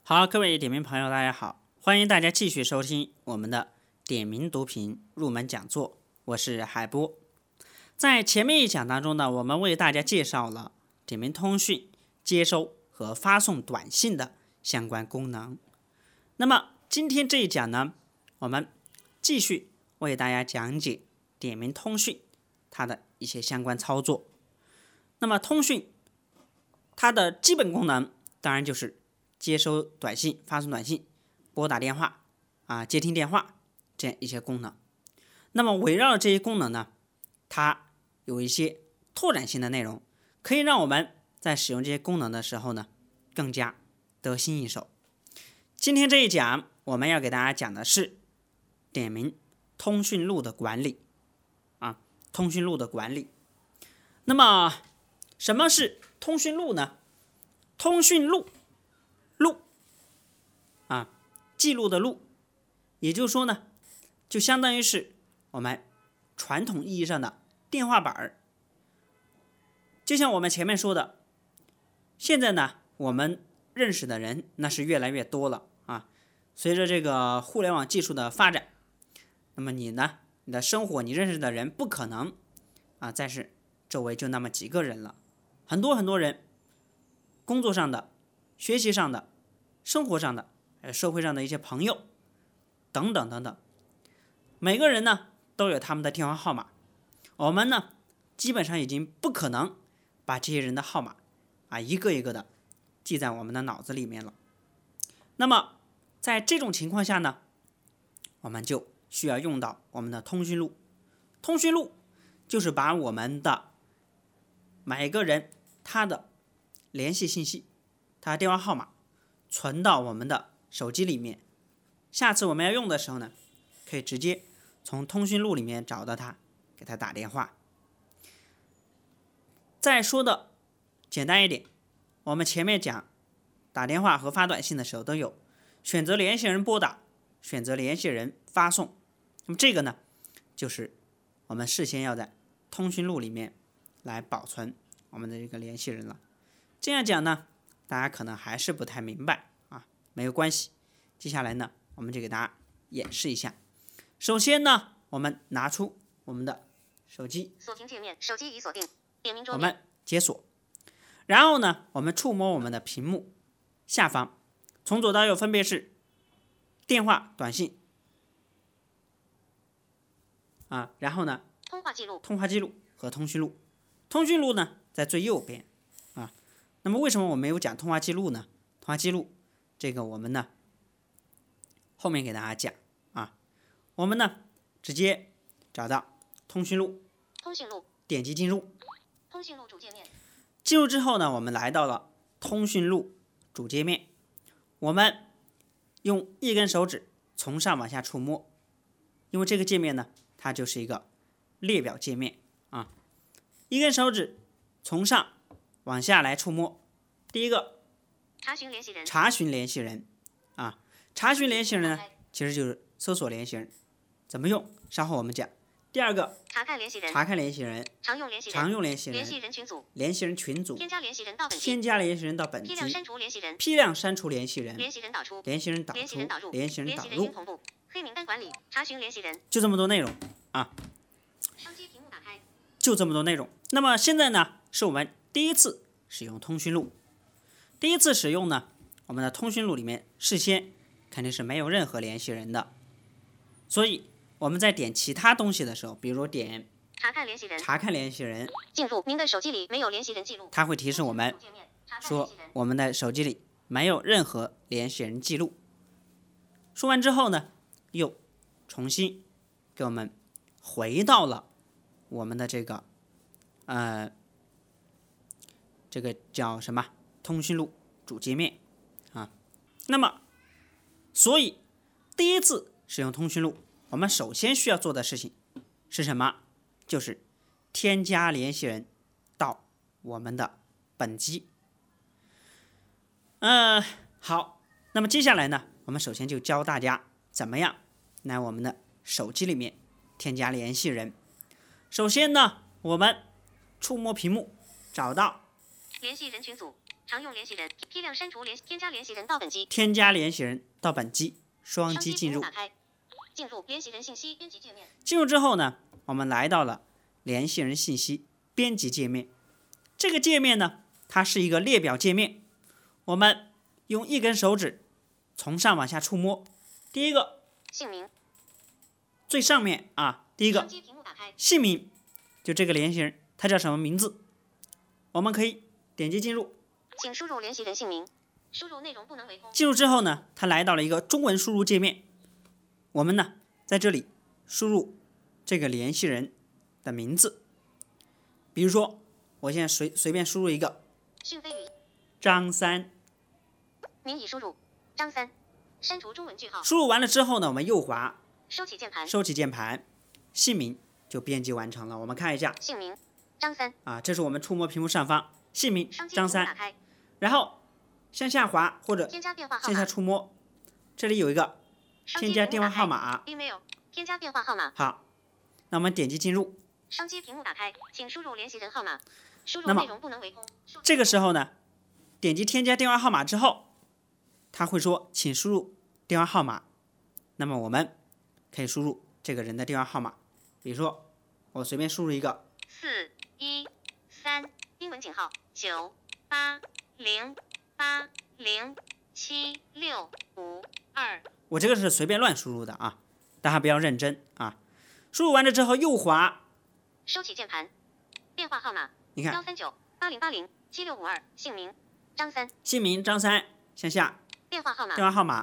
好，各位点评朋友，大家好，欢迎大家继续收听我们的点名读评入门讲座，我是海波。在前面一讲当中呢，我们为大家介绍了点名通讯接收和发送短信的相关功能。那么今天这一讲呢，我们继续为大家讲解点名通讯它的一些相关操作。那么通讯它的基本功能当然就是接收短信、发送短信、拨打电话接听电话这样一些功能。那么围绕这些功能呢，它有一些拓展性的内容，可以让我们在使用这些功能的时候呢，更加得心应手。今天这一讲我们要给大家讲的是点名通讯录的管理通讯录的管理。那么什么是通讯录呢？通讯录记录的录，也就是说呢，就相当于是我们传统意义上的电话本。就像我们前面说的，现在呢，我们认识的人那是越来越多了随着这个互联网技术的发展，那么你呢，你的生活，你认识的人不可能再是周围就那么几个人了，很多人，工作上的、学习上的、生活上的、社会上的一些朋友等等，每个人呢都有他们的电话号码，我们呢基本上已经不可能把这些人的号码一个一个的记在我们的脑子里面了。那么在这种情况下呢，我们就需要用到我们的通讯录。通讯录就是把我们的每个人他的联系信息、他的电话号码存到我们的手机里面，下次我们要用的时候呢，可以直接从通讯录里面找到他，给他打电话。再说的简单一点，我们前面讲打电话和发短信的时候都有选择联系人拨打、选择联系人发送，那么这个呢，就是我们事先要在通讯录里面来保存我们的这个联系人了。这样讲呢，大家可能还是不太明白没有关系，接下来呢，我们就给大家演示一下。首先呢，我们拿出我们的手机， 锁屏界面，手机已锁定，点名桌面， 我们解锁，然后呢，我们触摸我们的屏幕下方，从左到右分别是电话、短信然后呢， 通话记录和通讯录。通讯录呢在最右边那么为什么我没有讲通话记录呢？通话记录这个我们呢后面给大家讲我们呢直接找到通讯录，点击进入通讯录主界面。 进入之后呢，我们来到了通讯录主界面，我们用一根手指从上往下触摸，因为这个界面呢，它就是一个列表界面一根手指从上往下来触摸。第一个， 查询联系人。 查询联系人查询联系人呢，其实就是搜索联系人，怎么用？稍后我们讲。第二个， 查看联系人。 常用联系人。 联系人群组。 添加联系人到本批集。 批量删除联系人。 联系人导出。 联系人导入。 联系人导入。 同步。黑名单管理。查询联系人。 就这么多内容双击屏幕打开。 就这么多内容。那么现在呢，是我们第一次使用通讯录。第一次使用呢，我们的通讯录里面事先肯定是没有任何联系人的，所以我们在点其他东西的时候，比如点查看联系人，进入您的手机里没有联系人记录， 它会提示我们说我们的手机里没有任何联系人记录。说完之后呢，又重新给我们回到了我们的这个叫什么通讯录主界面那么所以第一次使用通讯录，我们首先需要做的事情是什么？就是添加联系人到我们的本机。好，那么接下来呢，我们首先就教大家怎么样来我们的手机里面添加联系人。首先呢，我们触摸屏幕，找到联系人群组， 常用联系人，批量删除添加联系人到本机。 添加联系人到本机，双击进入。 进入联系人信息编辑界面。 进入之后呢，我们来到了联系人信息编辑界面。这个界面呢，它是一个列表界面。我们用一根手指从上往下触摸，第一个姓名， 最上面啊，第一个姓名，就这个联系人他叫什么名字，我们可以点击进入。 请输入联系人姓名，输入内容不能为空。 进入之后呢，它来到了一个中文输入界面。我们呢在这里输入这个联系人的名字，比如说我现在随便输入一个讯飞宇张三， 您已输入张三，删除中文句号。 输入完了之后呢，我们右滑收起键盘， 收起键盘，姓名就编辑完成了。我们看一下姓名张三啊，这是我们触摸屏幕上方姓名张三，然后向下滑或者向下触摸，这里有一个添加电话号码 ，email 添加电话号码。 好，那我们点击进入。 双击屏幕打开，请输入联系人号码，输入内容不能为空。 这个时候呢，点击添加电话号码之后，他会说请输入电话号码。那么我们可以输入这个人的电话号码，比如说我随便输入一个 413，英文井号980807652。 我这个是随便乱输入的啊，大家不要认真啊。输入完了之后右滑， 收起键盘，电话号码你看 13980807652，姓名张三， 姓名张三，向下电话号码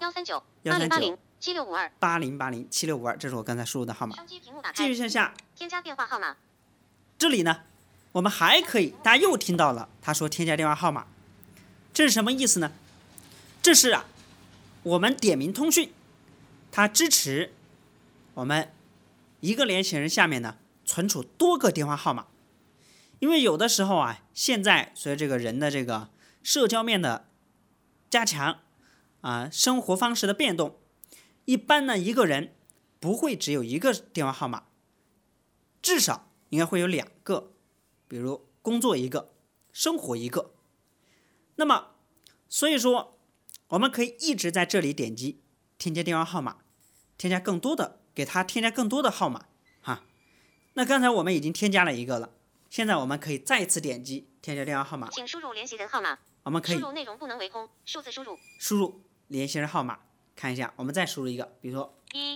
13980807652，这是我刚才输入的号码。继续向下添加电话号码， 这里呢我们还可以，大家又听到了他说添加电话号码，这是什么意思呢？这是我们点名通讯它支持我们一个联系人下面呢存储多个电话号码。因为有的时候现在随着这个人的这个社交面的加强生活方式的变动，一般呢一个人不会只有一个电话号码，至少应该会有2个，比如工作一个，生活一个。那么所以说我们可以一直在这里点击添加电话号码，添加更多的，给他添加更多的号码那刚才我们已经添加了一个了，现在我们可以再次点击添加电话号码， 请输入联系人号码， 我们可以输入内容不能为空，数字输入联系人号码，看一下，我们再输入一个，比如说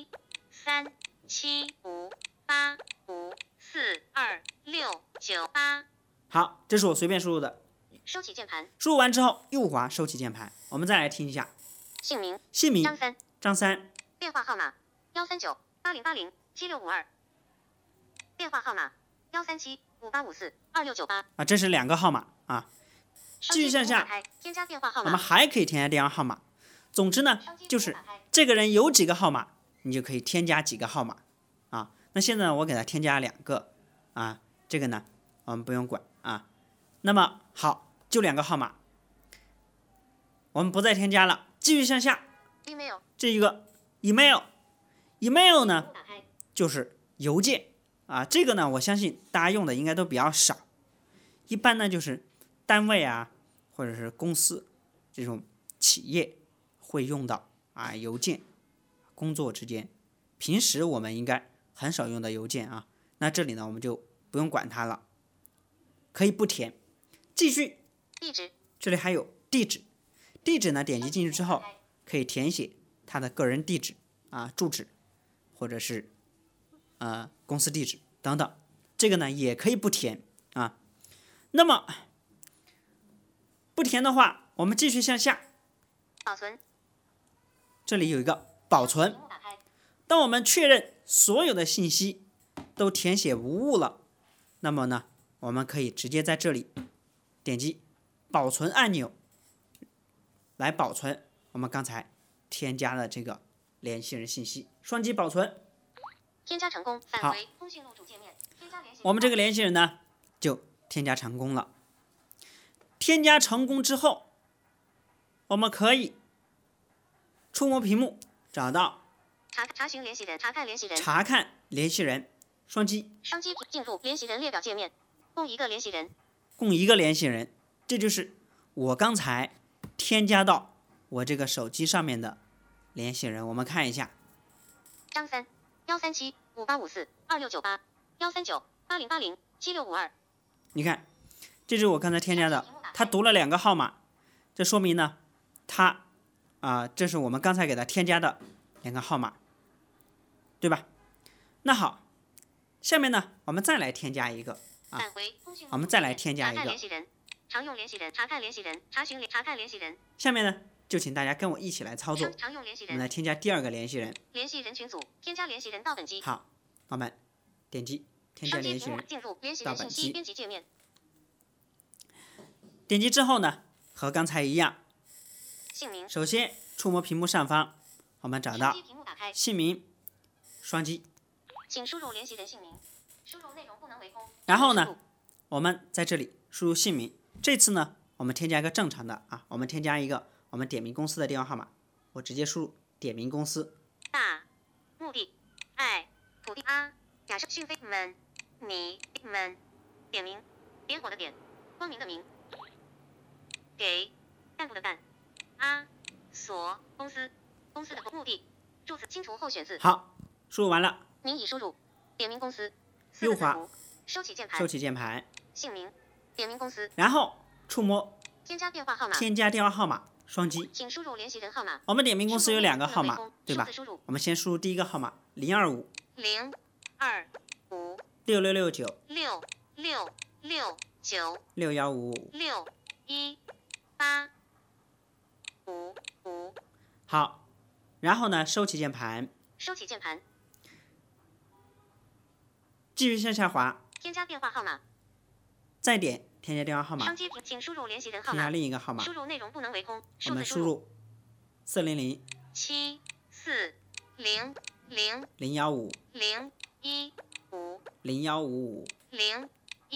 13758542698。 好，这是我随便输入的。 收起键盘， 输入完之后右滑收起键盘。我们再来听一下姓名张三， 电话号码13980807652，电话号码13758542698。 这是2个号码继续向下， 添加电话号码， 我们还可以添加电话号码。总之呢，就是这个人有几个号码，你就可以添加几个号码那现在呢，我给他添加2个这个呢我们不用管那么好，就2个号码，我们不再添加了。继续向下， email 这一个 email 呢就是邮件这个呢我相信大家用的应该都比较少，一般呢就是单位或者是公司这种企业会用到邮件，工作之间平时我们应该很少用到邮件那这里呢我们就不用管它了，可以不填。继续， 地址， 这里还有地址呢点击进去之后可以填写他的个人地址住址或者是公司地址等等，这个呢也可以不填那么不填的话，我们继续向下， 保存， 这里有一个保存。当我们确认所有的信息都填写无误了，那么呢我们可以直接在这里点击保存按钮来保存我们刚才添加的这个联系人信息，双击保存， 添加成功，返回通讯录主界面。 我们这个联系人呢就添加成功了。添加成功之后，我们可以触摸屏幕找到查询联系人，查看联系人， 查看联系人，双击进入联系人列表界面，共一个联系人， 这就是我刚才添加到我这个手机上面的联系人，我们看一下。 张三1375854269813913980807652。 你看，这是我刚才添加的，他读了2个号码，这说明呢，这是我们刚才给他添加的2个号码，对吧？那好，下面呢，我们再来添加一个啊，我们再来添加一个。 常用联系人，查看联系人，查看联系人。 下面呢，就请大家跟我一起来操作。 常用联系人， 我们来添加第2个联系人。 联系人群组，添加联系人到本机。 好，我们点击添加联系人进入联系人信息编辑界面。 点击之后呢，和刚才一样， 姓名。 首先触摸屏幕上方，我们找到姓名，双击。 请输入联系人姓名，输入内容不能为空。 然后呢，我们在这里输入姓名。这次呢，我们添加一个正常的啊，我们添加一个我们点名公司的电话号码，我直接输入点名公司。 大目的爱土地啊，亚瑟讯飞们你们点名点火的点，光明的明，给干部的干啊所公司的目的助词清除后选字。 好，输入完了。 您已输入点名公司。 右滑收起键盘。 收起键盘。 姓名点名公司。 然后触摸添加电话号码。 添加电话号码，双击。 请输入联系人号码。 我们点名公司有2个号码，对吧？我们先输入第一个号码025 025 6669 6669 6155 61855。 好，然后呢，收起键盘。 收起键盘。 继续向下滑。 添加电话号码。 再点添加电话号码。 双击屏，请输入联系人号码。 添加另一个号码。 输入内容不能为空。 我们输入400 740 015 015 0155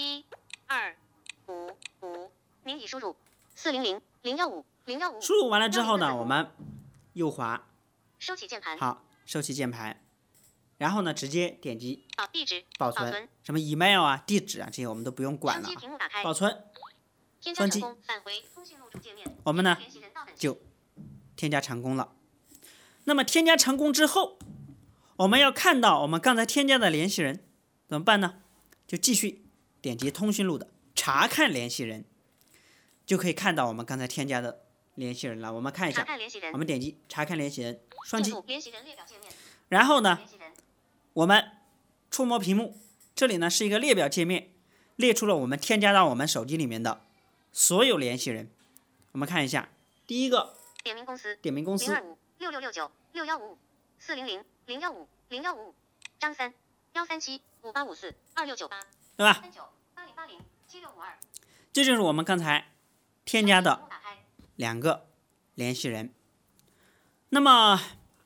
01255。您已输入400 015 015。 输入完了之后呢，我们右滑。 收起键盘。 好，收起键盘。然后呢，直接点击地址保存，什么 email 啊、地址啊这些我们都不用管了。保存，双击，我们呢就添加成功了。那么添加成功之后，我们要看到我们刚才添加的联系人怎么办呢？就继续点击通讯录的查看联系人，就可以看到我们刚才添加的联系人了。我们看一下，我们点击查看联系人，双击，然后呢，我们触摸屏幕，这里呢是一个列表界面，列出了我们添加到我们手机里面的所有联系人。我们看一下，第一个点名公司 025 6669 6155 400 015 015张三137 5854 2698， 对吧 ？39 8080 7652。 这就是我们刚才添加的2个联系人。那么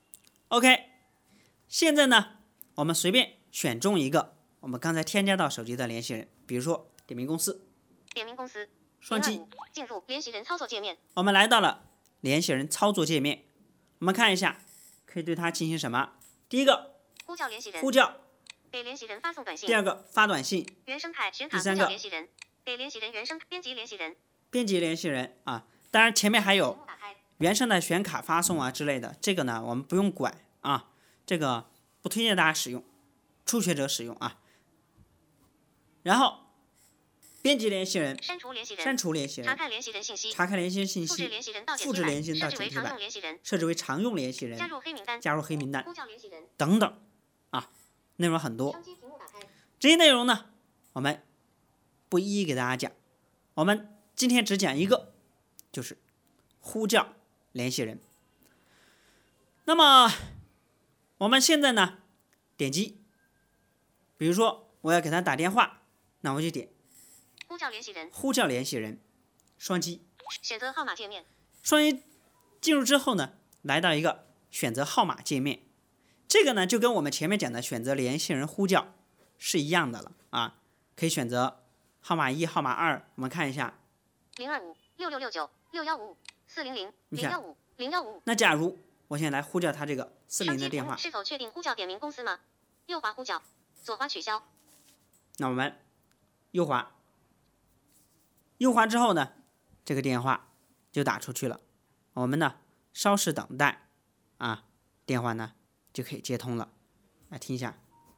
OK， 现在呢，我们随便选中一个我们刚才添加到手机的联系人，比如说点名公司。双击进入联系人操作界面。 我们来到了联系人操作界面，我们看一下，可以对它进行什么？第一个， 呼叫联系人。 呼叫。 给联系人发送短信。 第2个，发短信。 原生态选卡第3个， 联系人。给联系人原生编辑联系人。 编辑联系人啊，当然前面还有原生的选卡发送啊之类的，这个呢我们不用管啊，这个不推荐大家使用，初学者使用啊。然后编辑联系人， 删除联系人， 删除联系人， 查看联系人信息， 查看联系人信息， 复制联系人到复制联系人到剪贴板，设置为常用联系人， 加入黑名单， 加入黑名单， 呼叫联系人等等啊，内容很多。这些内容呢，我们不一一给大家讲，我们今天只讲一个，就是呼叫联系人。那么我们现在呢，点击，比如说我要给他打电话，那我就点呼叫联系人， 呼叫联系人，双击选择号码界面。 双击进入之后呢，来到一个选择号码界面，这个呢就跟我们前面讲的选择联系人呼叫是一样的了啊，可以选择号码1、号码2，我们看一下 025 6669 6155 400 015 015。 那假如我现在来呼叫他这个40的电话， 是否确定呼叫点名公司吗？右滑呼叫，左滑取消。 那我们右滑，右滑之后呢， 这个电话就打出去了。我们呢稍事等待啊，电话呢就可以接通了。来听一下。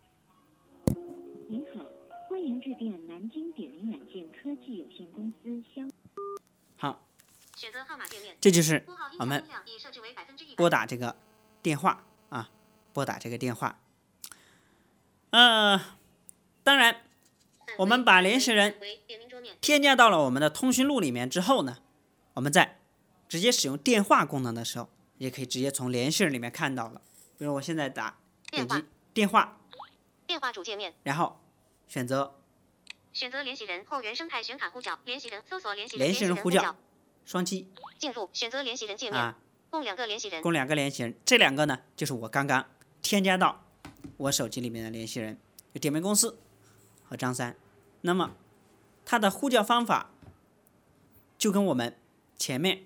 您好，欢迎致电南京点名软件科技有限公司消。 好， 选择号码界面， 这就是拨号音我们响音量已设置为100%。 拨打这个电话啊，拨打这个电话。当然，我们把联系人添加到了我们的通讯录里面之后呢，我们在直接使用电话功能的时候，也可以直接从联系人里面看到了。比如我现在点击电话， 电话主界面， 然后选择联系人后原生态选卡呼叫，联系人搜索联系人呼叫，双击进入选择联系人界面， 啊， 共2个联系人， 共2个联系人，这2个呢就是我刚刚添加到我手机里面的联系人，有点名公司和张三。那么它的呼叫方法就跟我们前面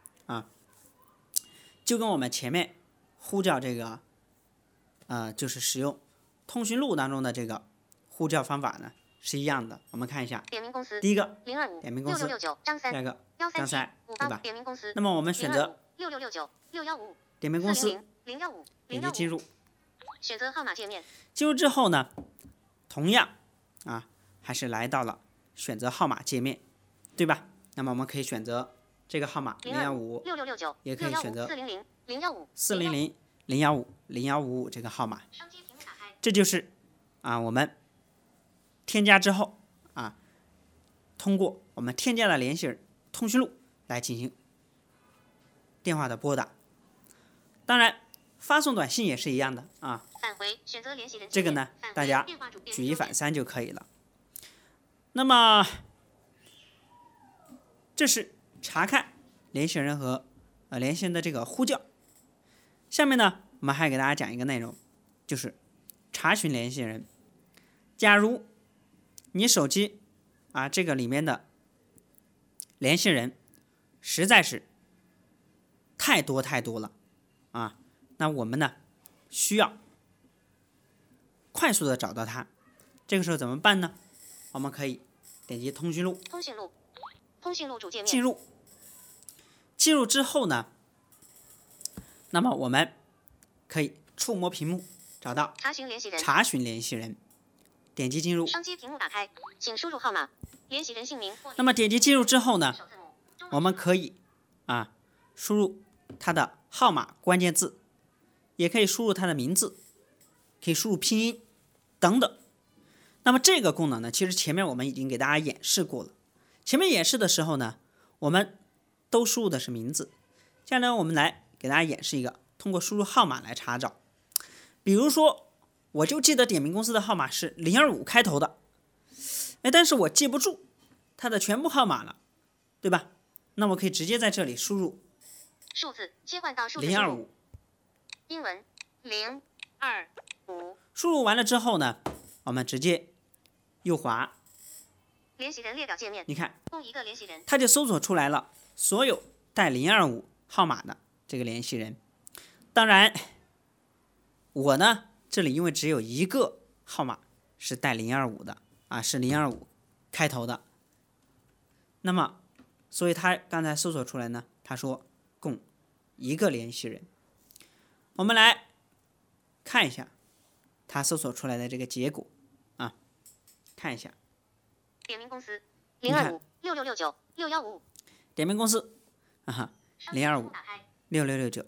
呼叫这个就是使用通讯录当中的这个呼叫方法呢是一样的。我们看一下， 点名公司第一个 025 点名公司 6669张三， 第二个张三，对吧？ 点名公司， 那么我们选择 6669 615 点名公司 015 点击进入， 选择号码界面， 进入之后呢，同样还是来到了选择号码界面，对吧？那么我们可以选择这个号码015， 6669 也可以选择 400 015 400 015 0155这个号码。 双击屏幕打开， 这就是我们添加之后通过我们添加的联系人通讯录来进行电话的拨打。当然，发送短信也是一样的返回选择联系人界面， 这个呢返回大家电话主举一反三就可以了。那么这是查看联系人和联系人的这个呼叫。下面呢，我们还给大家讲一个内容，就是查询联系人。假如你手机这个里面的联系人实在是太多了那我们呢需要快速的找到它。这个时候怎么办呢？我们可以点击通讯录主界面， 进入之后呢，那么我们可以触摸屏幕找到查询联系人， 点击进入， 双击屏幕打开，请输入号码、联系人姓名。 那么点击进入之后呢，我们可以输入他的号码关键字，也可以输入他的名字，可以输入拼音等等。那么这个功能呢，其实前面我们已经给大家演示过了。前面演示的时候呢，我们都输入的是名字。接下来我们来给大家演示一个通过输入号码来查找。比如说，我就记得点名公司的号码是025开头的，但是我记不住它的全部号码了，对吧？那我可以直接在这里输入数字，切换到数字 025， 英文025。 输入完了之后呢，我们直接右滑， 联系人列表界面， 你看， 共1个联系人， 它就搜索出来了所有带025号码的这个联系人。当然，我呢这里因为只有一个号码是带025的是025开头的，那么所以他刚才搜索出来呢，他说共1个联系人。我们来看一下他搜索出来的这个结果看一下， 点名公司025 6669 6155， 点名公司025 6669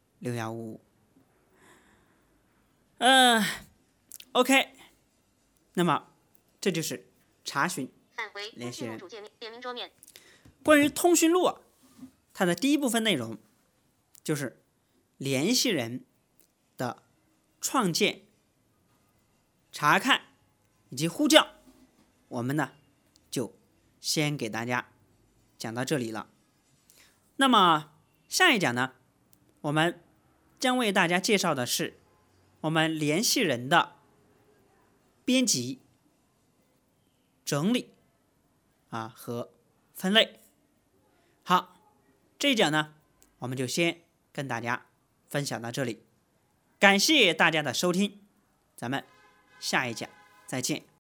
6155。OK， 那么这就是查询返回联系人主界面，点名桌面。 关于通讯录它的第一部分内容就是联系人的创建、查看以及呼叫，我们呢就先给大家讲到这里了。那么下一讲呢，我们将为大家介绍的是我们联系人的编辑、整理和分类。好，这一讲呢，我们就先跟大家分享到这里，感谢大家的收听，咱们下一讲再见。